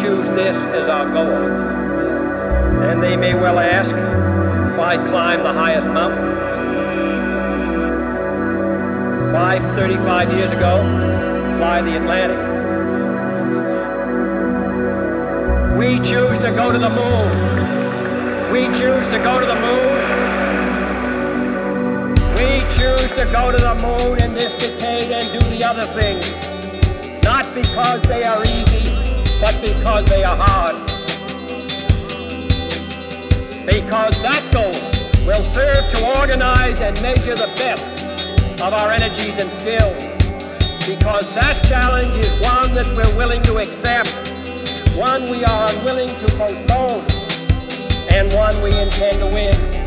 choose this as our goal. And they may well ask, why climb the highest mountain? Why, 35 years ago, fly the Atlantic? We choose to go to the moon. We choose to go to the moon. We choose to go to the moon in this decade and do the other things. Not because they are easy, but because they are hard. Because that goal will serve to organize and measure the best of our energies and skills. Because that challenge is one that we're willing to accept, one we are unwilling to postpone, and one we intend to win.